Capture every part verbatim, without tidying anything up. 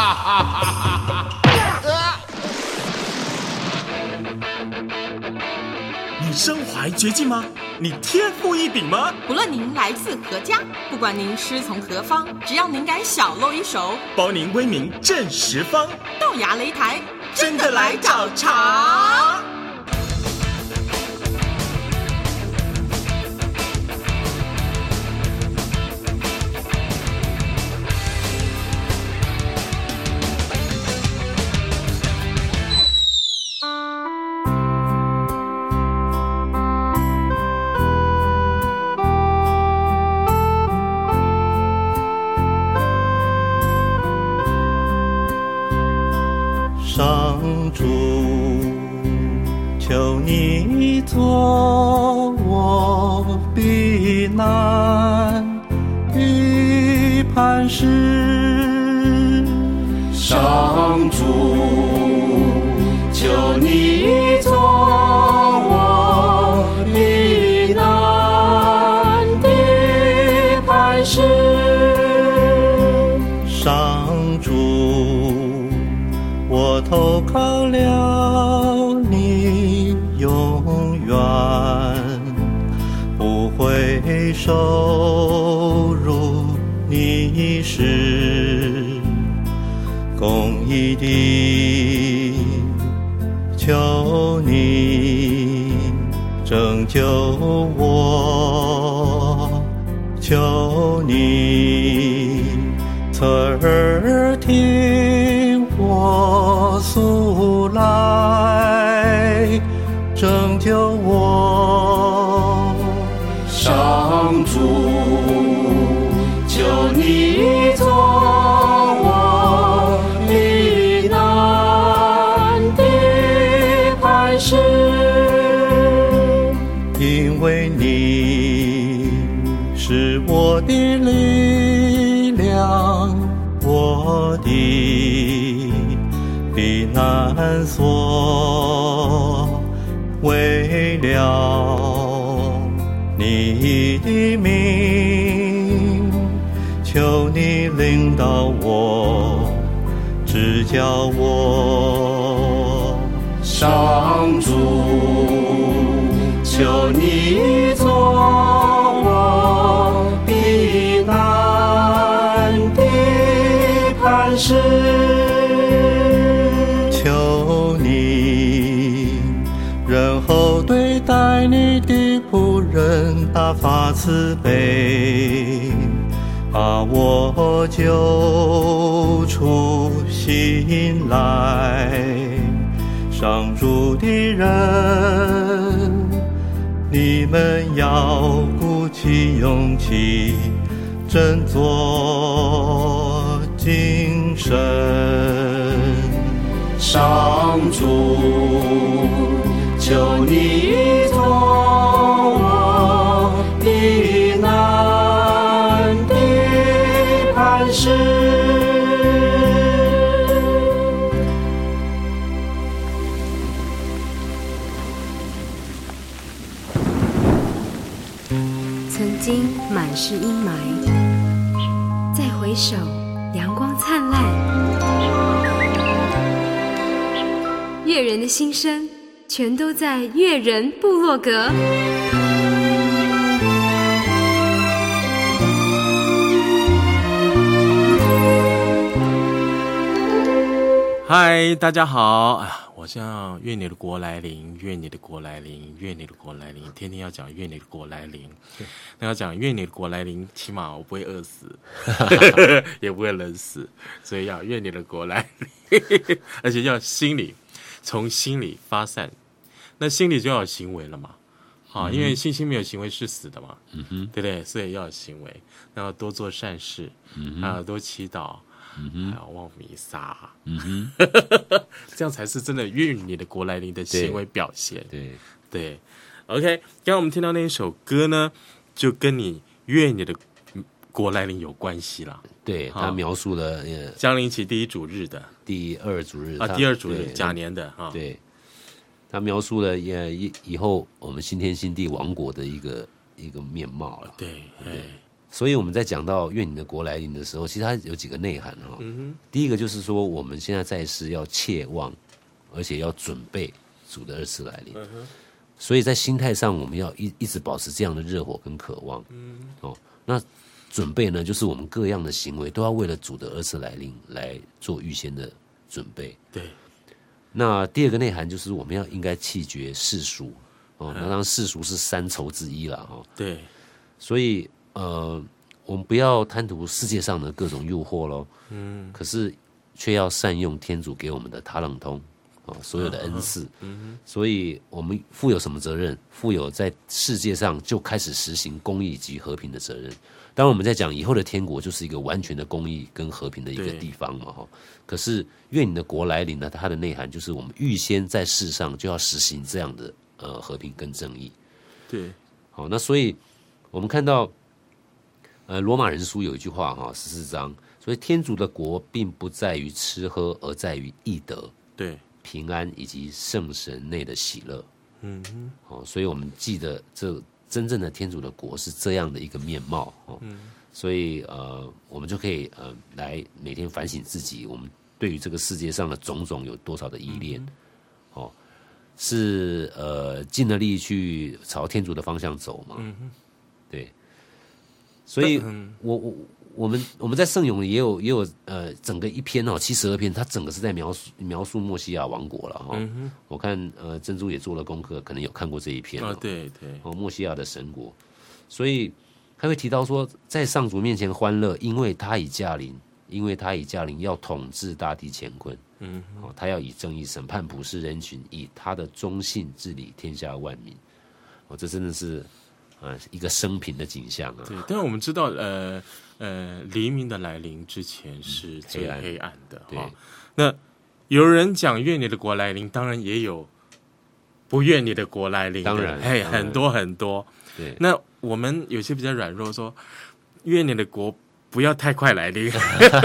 你身怀绝技吗？你天赋异禀吗？ 不论您来自何家，不管您师从何方，只要您敢小露一手， 包您威名震十方。 豆芽擂台， 真的来找茬！ 上主，求你做我避难的磐石。 上主，求你做我避难的磐石。 上主，我投靠了你，永远不会收入你是公义的，求你拯救我，求你侧耳听我诉来，拯救我。 上主，求你做我避难的磐石， 因为你是我的力量，我的避难所，为了你的名，求你领导我，指教我。 上主，求你做我避难的磐石， 求你仁厚对待你的仆人，大发慈悲，把我救出心来。上主的人，你们要鼓起勇气，振作精神。 上主，求你做我避难的磐石。 曾经满是阴霾，再回首，阳光灿烂。越人的心声，全都在越人部落格。 嗨，大家好啊！我像愿你的国来临，愿你的国来临，愿你的国来临，天天要讲愿你的国来临。那要讲愿你的国来临，起码我不会饿死，也不会冷死，所以要愿你的国来临，而且要心里从心里发散，那心里就要有行为了嘛。啊，因为信心没有行为是死的嘛，嗯哼，对不对？所以要有行为，然后多做善事，嗯，还要多祈祷。嗯、还要望弥撒，嗯哼，这样才是真的愿你的国来临的行为表现。 对对 ，OK， 刚刚我们听到那一首歌呢，就跟你愿你的国来临有关系啦。 对，他描述了降临期第一主日的第二主日啊，第二主日甲年的啊， 对，他描述了以以后我们新天新地王国的一个一个面貌了。 对，对， 所以我们在讲到愿你的国来临的时候，其实它有几个内涵哈、哦。嗯、第一个就是说，我们现在在世要切望，而且要准备主的二次来临。嗯、所以在心态上，我们要一一直保持这样的热火跟渴望。嗯、哦，那准备呢，就是我们各样的行为都要为了主的二次来临来做预先的准备。 对。 那第二个内涵就是我们要应该弃绝世俗。哦，那当然世俗是三筹之一了。哦， 对。 所以。呃，我们不要贪图世界上的各种诱惑咯，嗯，可是却要善用天主给我们的塔冷通啊，所有的恩赐，嗯，所以我们负有什么责任？负有在世界上就开始实行公义及和平的责任。当然，我们在讲以后的天国就是一个完全的公义跟和平的一个地方嘛，哈。可是愿你的国来临呢，它的内涵就是我们预先在世上就要实行这样的呃和平跟正义。 对， 好，那所以我们看到。呃，罗马人书有一句话哈，十四章，所以天主的国并不在于吃喝，而在于义德、 对平安以及圣神内的喜乐。 嗯哼， 哦，所以我们记得这真正的天主的国是这样的一个面貌哦。嗯，所以呃，我们就可以呃来每天反省自己，我们对于这个世界上的种种有多少的依恋，嗯、哦，是呃尽了力去朝天主的方向走嘛？嗯哼，对。所以我，我我我们我们在圣咏也有也有呃整个一篇哦七十二篇，它整个是在描述描述默西亚王国了哈、哦嗯。我看呃珍珠也做了功课，可能有看过这一篇、哦、 啊，对对哦默西亚的神国，所以他会提到说，在上主面前欢乐，因为他已驾临，因为他已驾临，要统治大地乾坤。嗯，哦，他要以正义审判普世人群，以他的忠信治理天下万民。哦，这真的是。啊，一个生平的景象啊。 对，但是我们知道，呃呃，黎明的来临之前是最黑暗的哈、哦。那有人讲愿你的国来临，当然也有不愿你的国来临的， 当然， 嘿，很多很多。 对， 那我们有些比较软弱，说愿你的国不要太快来临。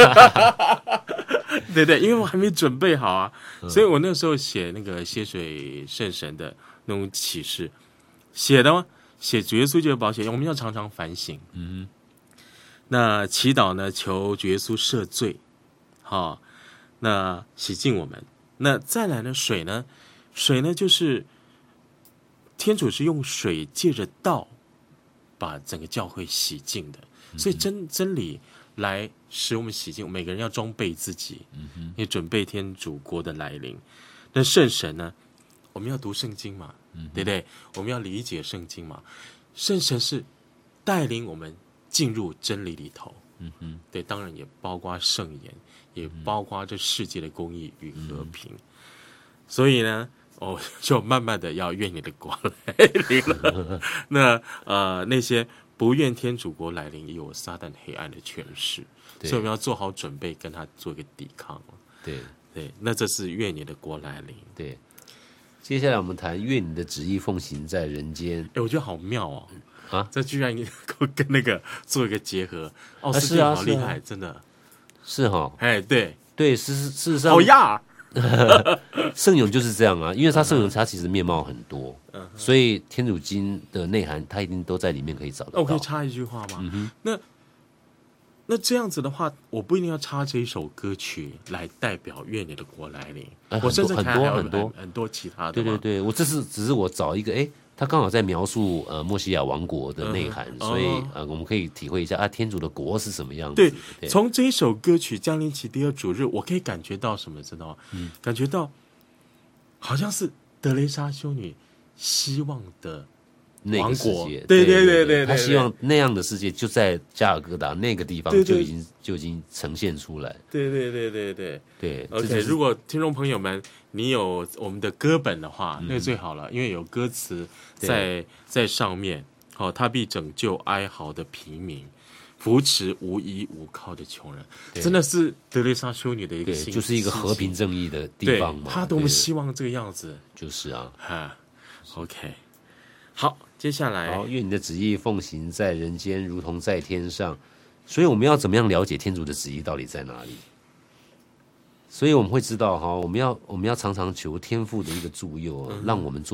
对对，因为我还没准备好啊，嗯、所以我那时候写那个血水圣神的那种启示，写的吗？写主耶稣就有保险，我们要常常反省。嗯，那祈祷呢，求主耶稣赦罪，好、哦，那洗净我们。那再来呢，水呢，水呢就是天主是用水借着道把整个教会洗净的，所以真真理来使我们洗净。每个人要装备自己，嗯，也准备天主国的来临。那圣神呢，我们要读圣经嘛。对不对？我们要理解圣经嘛。圣神是带领我们进入真理里头，嗯哼，对，当然也包括圣言，也包括这世界的公义与和平。嗯、所以呢，哦，就慢慢的要愿你的国来临了。那呃，那些不愿天主国来临，也有撒旦黑暗的权势，所以我们要做好准备，跟他做一个抵抗。 对对，那这是愿你的国来临。 对。接下来我们谈愿你的旨意奉行在人间。 哎，我觉得好妙哦！ 啊， 这居然能够跟那个做一个结合，奥斯汀好厉害，啊啊、真的是哈、哦。 哎，对对，事实事实上， 好呀， 圣咏就是这样啊，因为它圣咏它其实面貌很多，嗯、所以天主经的内涵它一定都在里面可以找得到。 我可以插一句话吗？嗯、那那这样子的话，我不一定要插这一首歌曲来代表愿你的国来临， 呃、 我甚至很多很多很多其他的。 对对对，我这是只是我找一个，哎，他刚好在描述呃默西亚王国的内涵，嗯、所以、哦、呃我们可以体会一下啊天主的国是什么样子。 对，对从这一首歌曲降临期第二主日，我可以感觉到什么，知道吗？嗯，感觉到好像是德蕾莎修女希望的。 那个世界， 对对对对， 他希望那样的世界就在加尔各答那个地方就已经就已经呈现出来。 对对对对对对。 OK， 如果听众朋友们你有我们的歌本的话，那最好了，因为有歌词在在上面。哦，他必拯救哀嚎的平民，扶持无依无靠的穷人。真的是德蕾莎修女的一个心， 就是一个和平正义的地方嘛。 他多么希望这个样子。 就是啊。 哈 ，OK。好，接下来， 好，愿你的旨意奉行在人间，如同在天上。所以我们要怎么样了解天主的旨意到底在哪里？所以我们会知道哈，我们要我们要常常求天父的一个助佑，嗯、让我们做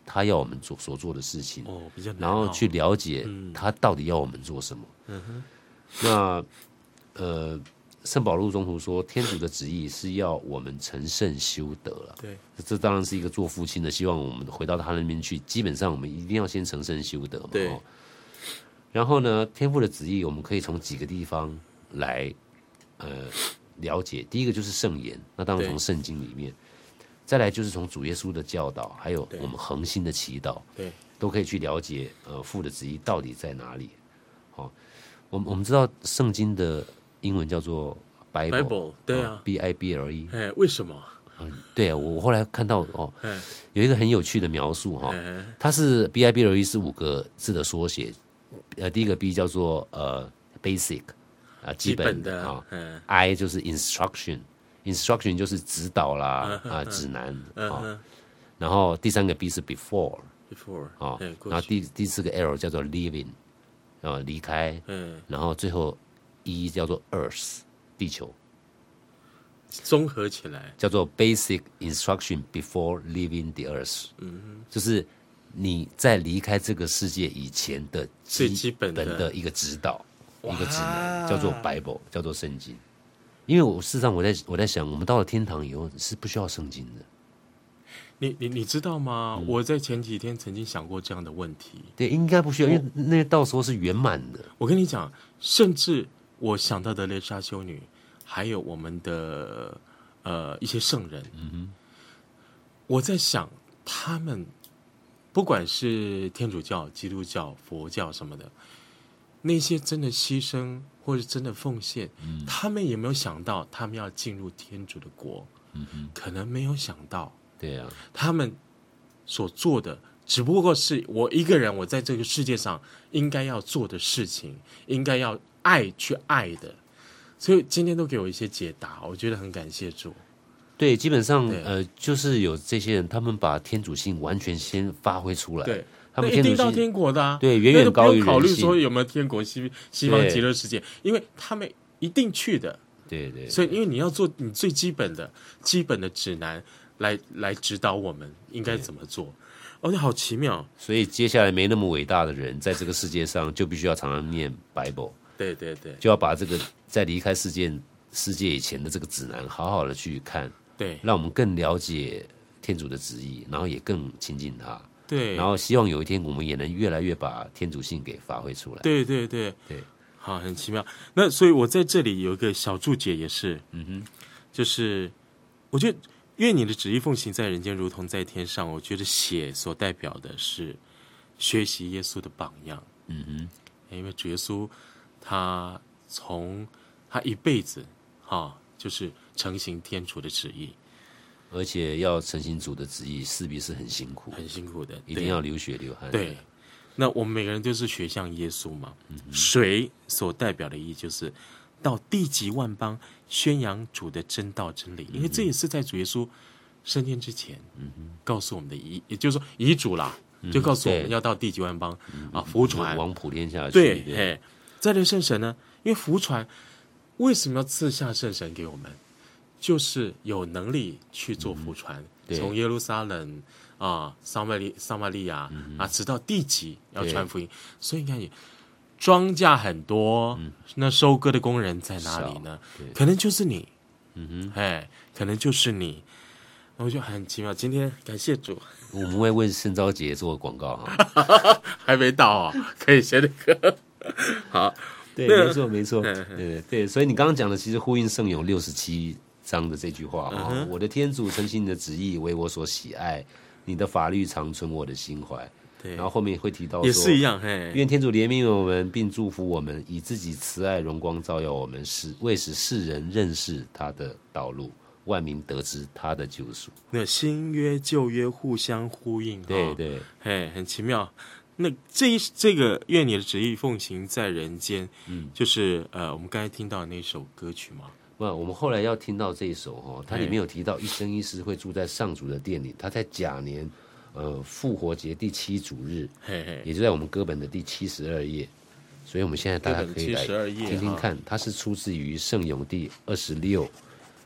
他要我们做所做的事情， 哦，比较难然后去了解嗯他到底要我们做什么。 嗯哼， 那呃，圣保禄宗徒说，天主的旨意是要我们成圣修德了。 对， 这当然是一个做父亲的，希望我们回到他那边去。基本上我们一定要先成圣修德嘛。 对。 哦然后呢，天父的旨意我们可以从几个地方来呃了解。第一个就是圣言，那当然从圣经里面；再来就是从主耶稣的教导，还有我们恒心的祈祷， 对， 都可以去了解呃父的旨意到底在哪里。好、哦，我们我们知道圣经的英文叫做 Bible，, Bible 对啊、 哦、，B I B L E。 哎，为什么？ 嗯，对啊，我后来看到哦，有一个很有趣的描述哈、哦，它是 B I B L E 是五个字的缩写。呃，第一个 B 叫做呃 basic 啊、呃，基本的啊、哦、，I 就是 instruction，instruction 就是指导啦啊、呃、指南啊、哦，然后第三个 B 是 before，before 啊、哦，然后第第四个 L 叫做 living 啊、呃、离开，嗯，然后最后 E 叫做 earth 地球， 综合起来叫做 basic instruction before leaving the earth， 嗯，就是你在离开这个世界以前的最基本的一个指导，一个指南，叫做 Bible， 叫做圣经。因为我事实上我在我在想，我们到了天堂以后是不需要圣经的。 你你你知道吗、嗯？我在前几天曾经想过这样的问题。 对，应该不需要，因为那到时候是圆满的。 我跟你讲，甚至我想到的雷莎修女，还有我们的呃一些圣人，嗯哼，我在想他们。不管是天主教、基督教、佛教什么的，那些真的牺牲或者真的奉献、嗯，他们有没有想到他们要进入天主的国？嗯哼，可能没有想到。 对啊， 他们所做的只不过是我一个人，我在这个世界上应该要做的事情，应该要爱去爱的。所以今天都给我一些解答，我觉得很感谢主。 对，基本上呃，就是有这些人，他们把天主性完全先发挥出来。 对， 他们一定到天国的啊， 对，远远高于人性。 不用考虑说有没有天国西西方极乐世界，因为他们一定去的。 对 对, 对。 所以，因为你要做你最基本的、基本的指南来来指导我们应该怎么做。哦，那好奇妙。 所以接下来没那么伟大的人，在这个世界上就必须要常常念 Bible。 对对对， 就要把这个在离开世界世界以前的这个指南，好好的去看。 对， 让我们更了解天主的旨意，然后也更亲近他。 对， 然后希望有一天我们也能越来越把天主性给发挥出来。 对对对对， 好，很奇妙。那所以我在这里有一个小注解，也是， 嗯哼， 就是我觉得愿你的旨意奉行在人间，如同在天上。我觉得血所代表的是学习耶稣的榜样。 嗯哼， 因为主耶稣他从他一辈子哈。就是承行天主的旨意， 而且要承行主的旨意，势必是很辛苦， 很辛苦的， 一定要流血流汗。 对，那我们每个人都是学像耶稣嘛。嗯、水所代表的意义就是到地极万邦宣扬主的真道真理，因为这也是在主耶稣升天之前，嗯、告诉我们的遗，也就是说遗嘱啦，嗯、就告诉我们要到地极万邦、嗯、啊，福传往普天下去。 对，嘿，再来圣神呢，因为福传。为什么要赐下圣神给我们？就是有能力去做福传，嗯、从耶路撒冷啊、撒玛利撒玛利亚、嗯、啊，直到地极要传福音。所以你看，庄稼很多、嗯，那收割的工人在哪里呢？可能就是你，嗯哼，哎，可能就是你。我觉得很奇妙。今天感谢主， 我们会为圣召节做广告哈， 还没到啊、哦，可以写那个好。 对，没错，没错，对对，所以你刚刚讲的其实呼应圣咏六十七章的这句话啊、嗯哦，我的天主承行你的旨意，为我所喜爱，你的法律常存我的心怀。对，然后后面会提到说， 也是一样，嘿， 愿天主怜悯我们，并祝福我们，以自己慈爱荣光照耀我们，使为使世人认识他的道路，万民得知他的救赎。 那新约旧约互相呼应， 对对， 嘿，很奇妙。那这一这个愿你的旨意奉行在人间，嗯，就是呃，我们刚才听到的那首歌曲嘛。 不，我们后来要听到这一首哦，它里面有提到一生一世会住在上主的殿里。他在甲年呃复活节第七主日，嘿嘿，也就在我们歌本的第七十二页。所以我们现在大家可以来听听看，它是出自于圣咏第二十六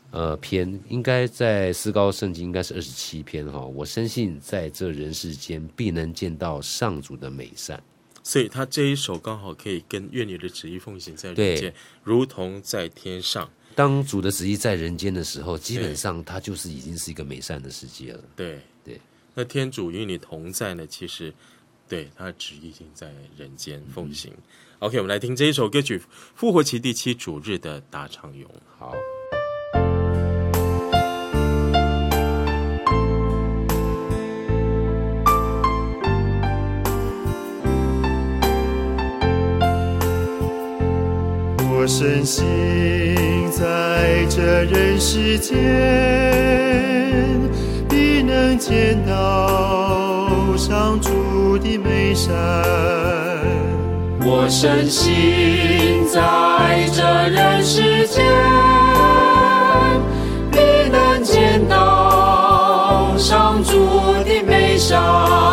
呃篇，应该在思高圣经应该是二十七篇哈。我深信在这人世间必能见到上主的美善。 所以他这一首刚好可以跟愿你的旨意奉行在人间，如同在天上。 当主的旨意在人间的时候，基本上它就是已经是一个美善的世界了。 对对， 那天主与你同在呢，其实对他的旨意已经在人间奉行。嗯、OK， 我们来听这一首歌曲《复活期第七主日的大唱咏》。 好。 我深信在这人世间必能见到上主的美善。 我深信在这人世间必能见到上主的美善。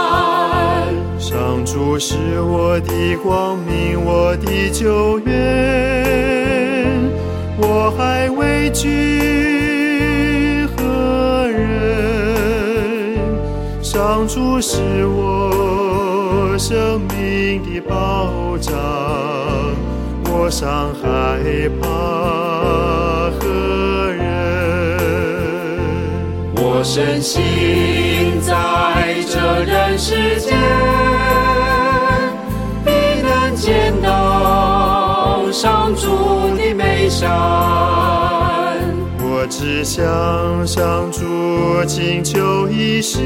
上主是我的光明，我的救援，我还畏惧何人？上主是我生命的保障，我尚害怕何人？ 我深信在这人世间必能见到上主的美善。 我只向上主请求一事，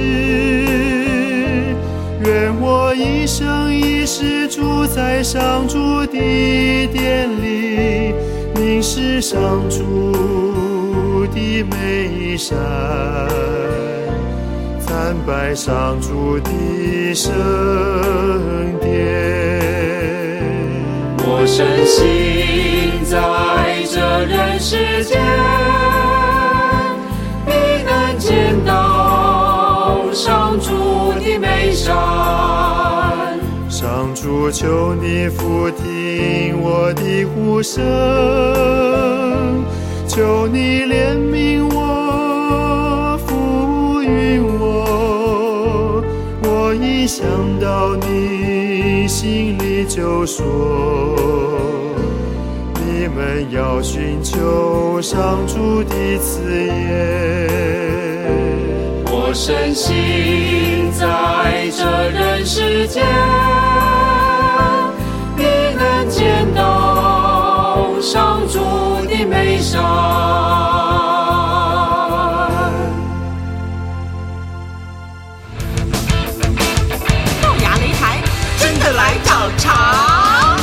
愿我一生一世住在上主的殿里，凝视上主的美善，参拜上主的圣殿。 我深信在这人世间必能见到上主的美善。 上主，求你俯听我的呼声，求你怜悯我，抚允我。我一想到你，心里就说，你们要寻求上主的慈颜。 我深信在这人世间必能见到上主的美善。 豆芽擂台真的来找茬。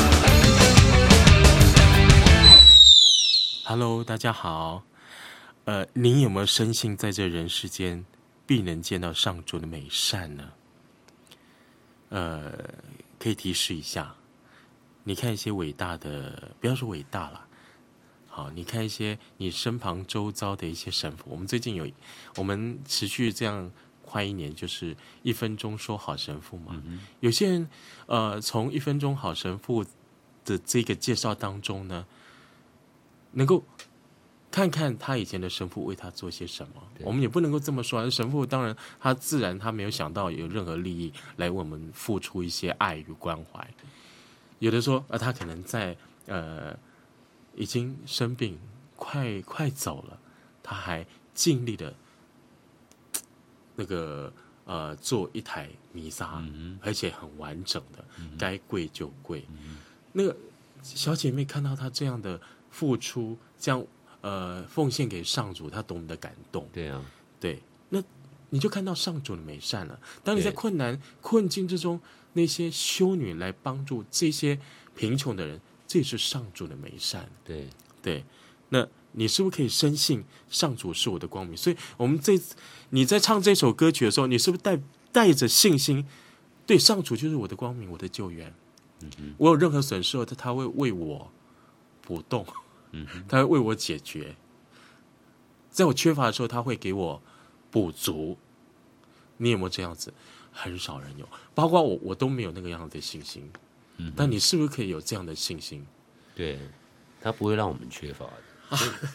Hello， 大家好。呃，你有没有深信在这人世间必能见到上主的美善呢？呃，可以提示一下，你看一些伟大的，不要说伟大了，好，你看一些你身旁周遭的一些神父。我们最近有，我们持续这样快一年，就是一分钟说好神父嘛。嗯、有些人，呃，从一分钟好神父的这个介绍当中呢，能够看看他以前的神父为他做些什么。我们也不能够这么说，神父当然他自然他没有想到有任何利益来为我们付出一些爱与关怀。有的说，呃，他可能在呃已经生病快快走了，他还尽力的那个呃做一台弥撒，嗯、而且很完整的，嗯、该跪就跪。嗯、那个小姐妹看到他这样的付出，这样。呃，奉献给上主，他多么的感动。 对啊， 对，那你就看到上主的美善了。当你在困难困境之中，那些修女来帮助这些贫穷的人，这也是上主的美善。 对对，那你是不是可以深信上主是我的光明？所以，我们这你在唱这首歌曲的时候，你是不是带带着信心？对，上主就是我的光明，我的救援。嗯哼，我有任何损失，他他会为我补洞。嗯，他会为我解决，在我缺乏的时候，他会给我补足。你有没有这样子？很少人有，包括我，我都没有那个样子的信心。嗯，但你是不是可以有这样的信心？ 对，他不会让我们缺乏的。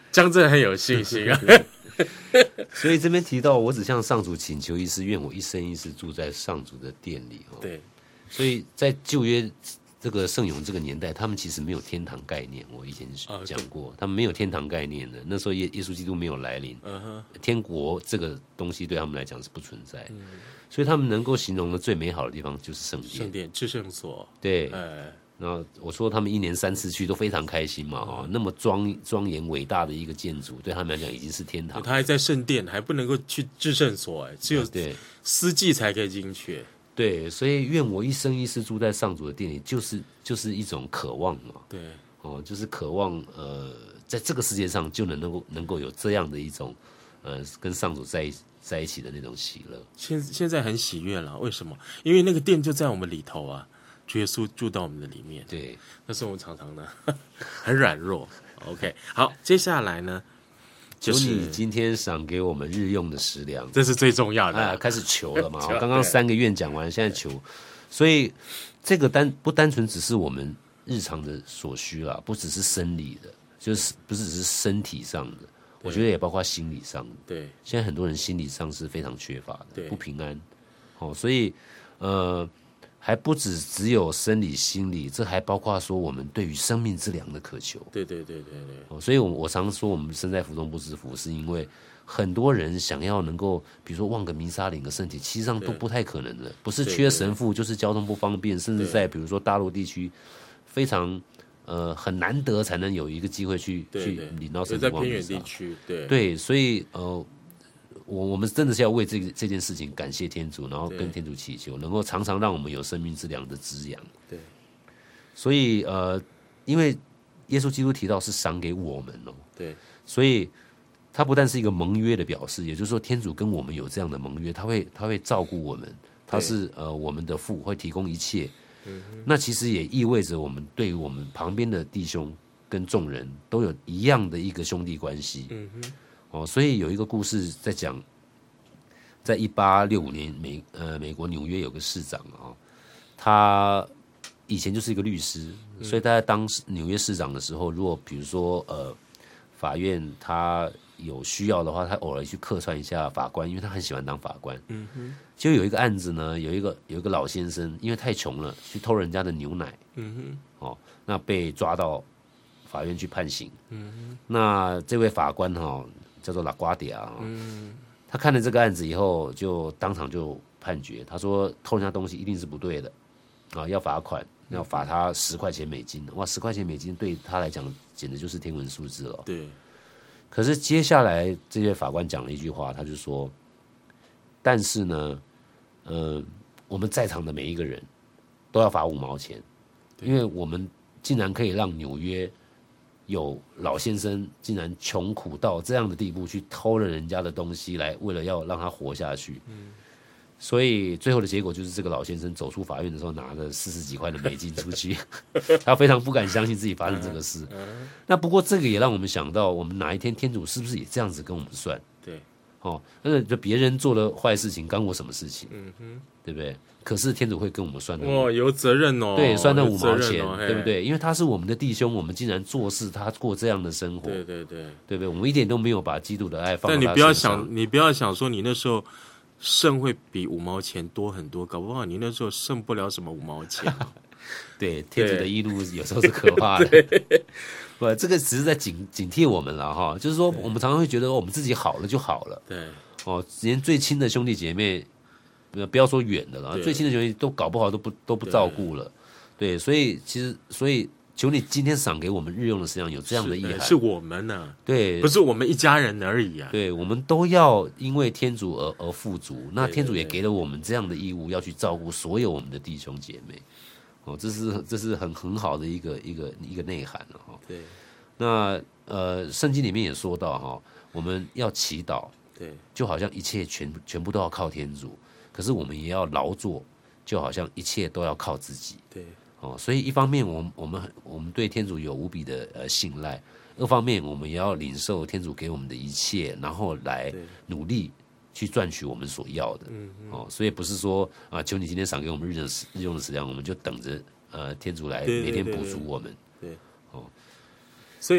江正很有信心啊。 所以这边提到，我只向上主请求一事，愿我一生一世住在上主的殿里。 对， 所以在旧约这个圣咏这个年代，他们其实没有天堂概念。我以前讲过，他们没有天堂概念的。那时候耶耶稣基督没有来临，uh-huh. 天国这个东西对他们来讲是不存在。嗯，所以他们能够形容的最美好的地方就是圣殿， 圣殿至圣所。 对，哎。然后我说他们一年三次去都非常开心嘛，哈、嗯，那么庄庄严伟大的一个建筑，对他们来讲已经是天堂。 他还在圣殿，还不能够去至圣所，哎，只有对司祭才可以进去。 对，所以愿我一生一世住在上主的殿里，就是就是一种渴望嘛。 对， 哦，就是渴望呃，在这个世界上就能能够能够有这样的一种呃跟上主在一在一起的那种喜乐。 现现在很喜悦了，为什么？因为那个殿就在我们里头啊。主耶稣住到我们的里面， 对， 但是我们常常呢很软弱。OK， 好，接下来呢， 求你今天赏给我们日用的食粮， 这是最重要的。 啊，开始求了嘛，刚刚三个愿讲完，现在求，所以这个单不单纯只是我们日常的所需啦，不只是生理的，就是不是只是身体上的，我觉得也包括心理上的。 对， 现在很多人心理上是非常缺乏的，不平安。哦，所以呃。还不止只有生理心理，这还包括说我们对于生命之粮的渴求。 对对对对对、 哦、所以我我常说我们身在福中不知福，是因为很多人想要能够比如说望个弥撒领个圣体，其实上都不太可能的，不是缺神父，就是交通不方便，甚至在比如说大陆地区非常呃很难得才能有一个机会去去领到圣体望弥撒。在偏远地区，对对，所以呃我我们真的是要为这个这件事情感谢天主，然后跟天主祈求，能够常常让我们有生命之粮的滋养。 对， 所以呃，因为耶稣基督提到是赏给我们哦， 对， 所以他不但是一个盟约的表示，也就是说天主跟我们有这样的盟约，他会他会照顾我们，他是呃我们的父，会提供一切。嗯，那其实也意味着我们对于我们旁边的弟兄跟众人都有一样的一个兄弟关系。 嗯哼。 哦，所以有一个故事在讲，在一八六五年美呃美国纽约有个市长啊、哦，他以前就是一个律师，嗯、所以他在当纽约市长的时候，如果比如说呃法院他有需要的话，他偶尔去客串一下法官，因为他很喜欢当法官。 嗯哼， 就有一个案子呢，有一个有一个老先生，因为太穷了，去偷人家的牛奶。 嗯哼，哦，那被抓到法院去判刑。 嗯哼， 那这位法官哈、哦。叫做拉瓜迪亚， 嗯， 他看了这个案子以后，就当场就判决，他说偷人家东西一定是不对的，啊，要罚款，要罚他十块钱美金，哇，十块钱美金对他来讲简直就是天文数字了。 对。 可是接下来这位法官讲了一句话，他就说，但是呢，呃，我们在场的每一个人都要罚五毛钱，因为我们竟然可以让纽约。有老先生竟然穷苦到这样的地步，去偷了人家的东西来，为了要让他活下去。 嗯， 所以最后的结果就是这个老先生走出法院的时候，拿了四十几块的美金出去，他非常不敢相信自己发生这个事。 嗯、 那不过这个也让我们想到，我们哪一天天主是不是也这样子跟我们算？ 对， 哦，那就别人做了坏事情，干我什么事情？ 嗯哼， 对不对？可是天主会跟我们算那哦，有责任哦， 对，算那五毛钱， 哦、 对不对？因为他是我们的弟兄，我们竟然做事，他过这样的生活， 对对对， 对不对？我们一点都没有把基督的爱放在他身上。 但你不要想，你不要想说你那时候剩会比五毛钱多很多，搞不好你那时候剩不了什么五毛钱。 对，天主的义路有时候是可怕的。不，这个只是在警警惕我们了哈，就是说我们常常会觉得我们自己好了就好了， 对， 哦，连最亲的兄弟姐妹。不要说远的了，最亲的兄弟都搞不好都不都不照顾了，对，所以其实所以求你今天赏给我们日用的食粮，有这样的意涵， 是, 是我们呢、啊， 对， 不是我们一家人而已啊， 对，我们都要因为天主而而富足，那天主也给了我们这样的义务，要去照顾所有我们的弟兄姐妹，哦，这是这是很很好的一个一个一个内涵了哈， 对， 那呃，圣经里面也说到哈，我们要祈祷， 对， 就好像一切全全部都要靠天主。可是我们也要劳作，就好像一切都要靠自己。 对， 哦，所以一方面我们我们我们对天主有无比的呃信赖，二方面我们也要领受天主给我们的一切，然后来努力去赚取我们所要的。 嗯， 哦，所以不是说啊、呃，求你今天赏给我们日用日用的食粮，我们就等着呃天主来每天补足我们。 对， 哦， 所以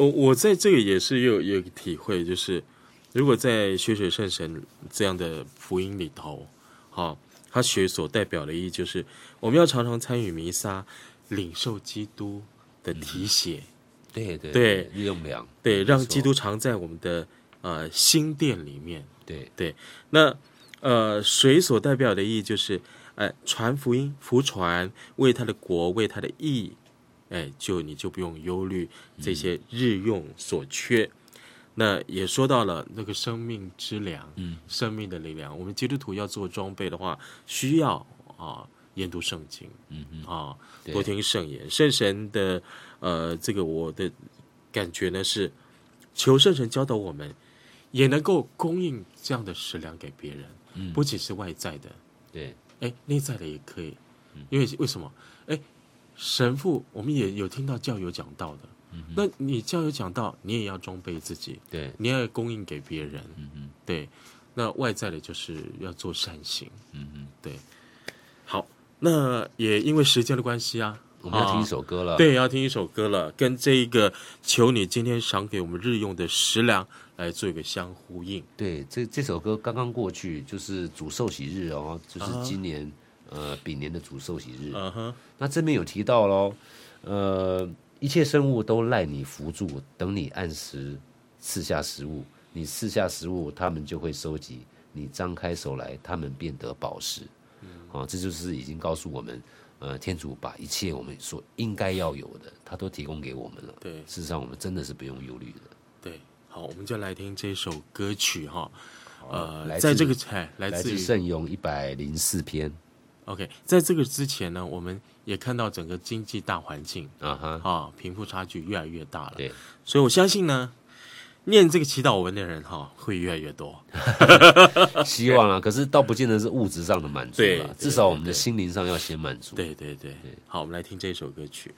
我我在这个也是有有一个体会，就是如果在血水圣神这样的福音里头，好、哦，它血所代表的意义就是我们要常常参与弥撒，领受基督的体血， 嗯、对对对， 日用粮， 对，让基督常在我们的呃心殿里面， 对对。那呃水所代表的意义就是，呃传福音，福传，为他的国，为他的义。哎，就你就不用忧虑这些日用所缺。嗯、那也说到了那个生命之粮，嗯，生命的力量。我们基督徒要做装备的话，需要啊研读圣经，嗯嗯啊多听圣言。圣神的呃，这个我的感觉呢是，求圣神教导我们，也能够供应这样的食粮给别人，嗯，不仅是外在的， 对， 哎，内在的也可以，因为为什么？哎。神父，我们也有听到教友讲到的，嗯、那你教友讲到，你也要装备自己， 对， 你要供应给别人，嗯对。那外在的就是要做善行，嗯对。好，那也因为时间的关系啊， 我们要听一首歌了， 啊、对，要听一首歌了，跟这一个求你今天赏给我们日用的食粮来做一个相呼应。 对，这这首歌刚刚过去，就是主受洗日哦，就是今年。啊呃，丙年的主受洗日， uh-huh. 那这边有提到咯，呃，一切生物都赖你扶助，等你按时赐下食物，你赐下食物，他们就会收集；你张开手来，他们便得饱食。嗯，啊，这就是已经告诉我们，呃，天主把一切我们所应该要有的，他都提供给我们了。 对， 事实上我们真的是不用忧虑的。 对，好，我们就来听这首歌曲哈， 呃， 来在这个哎， 来自于圣咏一百零四篇。 OK， 在这个之前呢，我们也看到整个经济大环境啊哈啊，贫富差距越来越大了。 对， 所以我相信呢，念这个祈祷文的人哈，会越来越多。 希望啊，可是倒不见得是物质上的满足啦，至少我们的心灵上要先满足。 对对 对, 对，好，我们来听这首歌曲。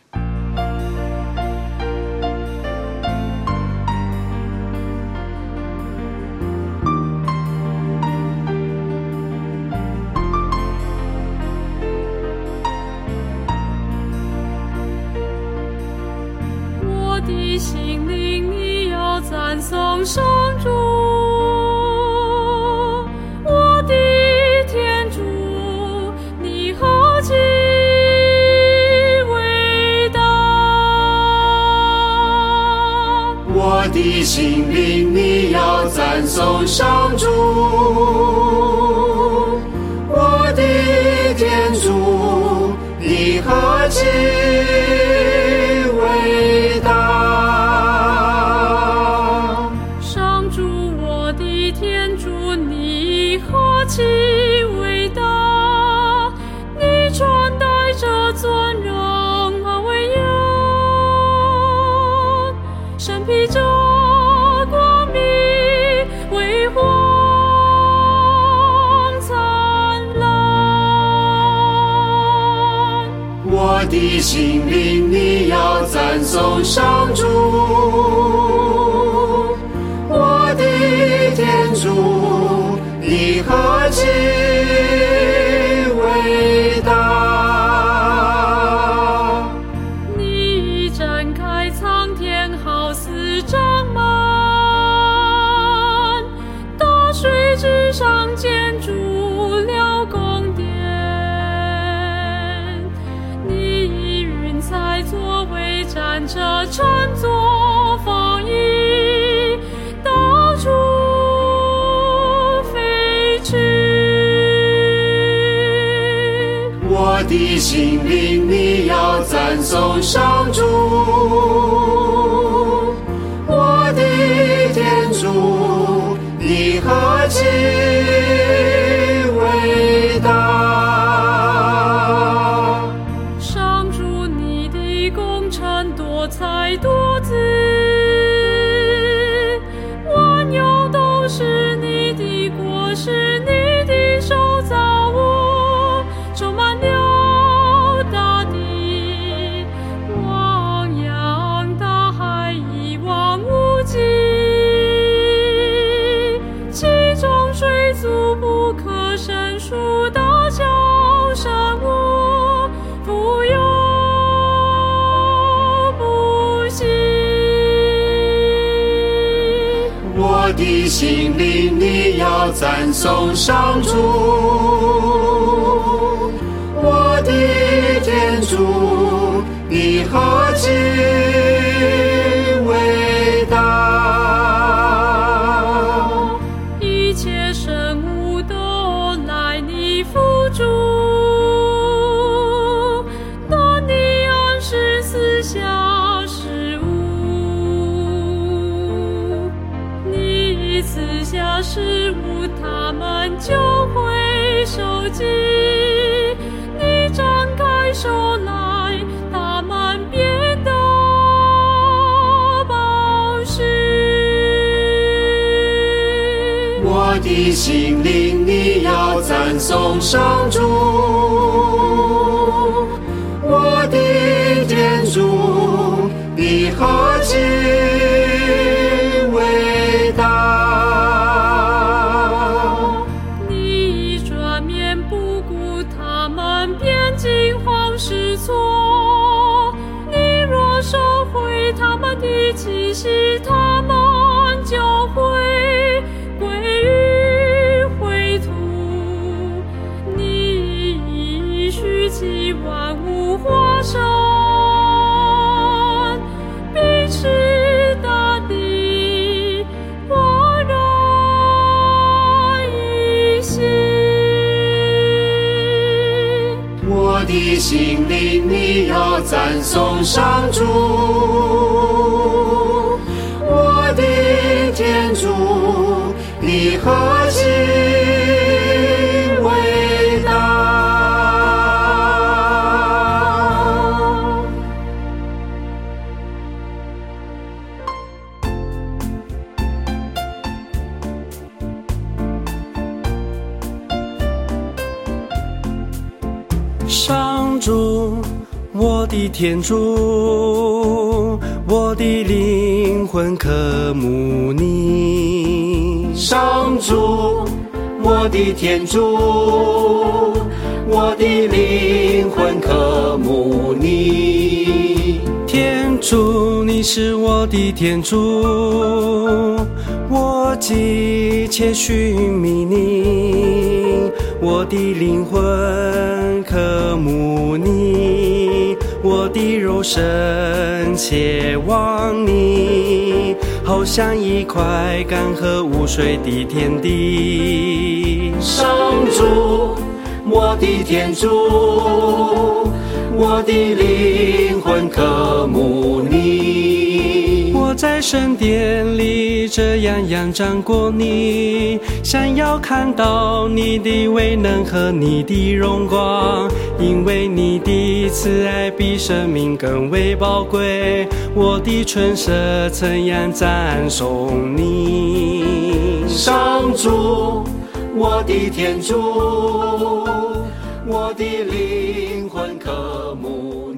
心灵你要赞颂上主，我的天主，你何其伟大！ 我的心灵你要赞颂上主，我的天主，你何其伟大！ 何其伟大！你穿戴着尊荣和威严，身披着光明，辉煌灿烂。 我的心灵你要赞颂上主，我的天主，你何其伟大！ 你展开苍天，好似长满大水之上，建筑了宫殿。你以云彩作为站着，乘坐风翼，到处我的心灵你要赞颂上主，我的天主，你何其伟大！ 上主，你的工程多彩多姿，万有都是你的果实，你的手造物，充满了大地，汪洋大海一望无际，其中水族不可胜数，大小的心灵你要赞颂上主，我的天主，你何其伟大！ 一切生物都赖你辅助，当你安适四下事物，你赐下事物，他们就会受激。你张开手来，他们变得宝石。 我的心灵你要赞颂上主，我的天主，你何其伟大！ 你转面不顾他们变惊慌失措，你若收回他们的气息，他们就会归于灰土。你已许其万物化生，并使大地焕然一新。 我的心灵你要赞颂上主，我的天主，你何其伟大！ 上主，我的天主，我的灵魂渴慕你。 上主，我的天主，我的灵魂渴慕你。 天主，你是我的天主，我急切寻觅你，我的灵魂渴慕你，我的肉身切望你，好像一块干涸无水的天地。 上主，我的天主，我的灵魂渴慕你。 我在圣殿里这样仰仗过你，想要看到你的威能和你的荣光，因为你的慈爱比生命更为宝贵，我的唇舌怎样赞颂你。 上主，我的天主，我的灵魂渴慕